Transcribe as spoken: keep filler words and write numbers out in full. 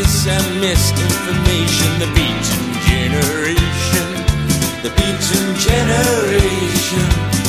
injustice and misinformation. The beaten generation, the beaten generation.